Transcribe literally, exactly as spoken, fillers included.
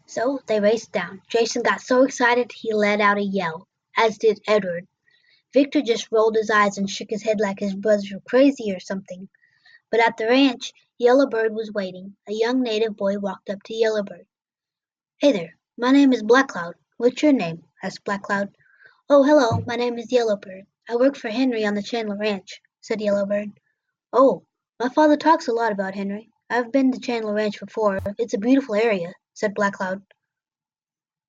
So they raced down. Jason got so excited he let out a yell, as did Edward. Victor just rolled his eyes and shook his head like his brothers were crazy or something. But at the ranch, Yellow Bird was waiting. A young native boy walked up to Yellow Bird. "Hey there, my name is Black Cloud. What's your name?" asked Black Cloud. "Oh, hello, my name is Yellow Bird. I work for Henry on the Chandler Ranch," said Yellow Bird. "Oh, my father talks a lot about Henry. I've been to Chandler Ranch before. It's a beautiful area," said Black Cloud.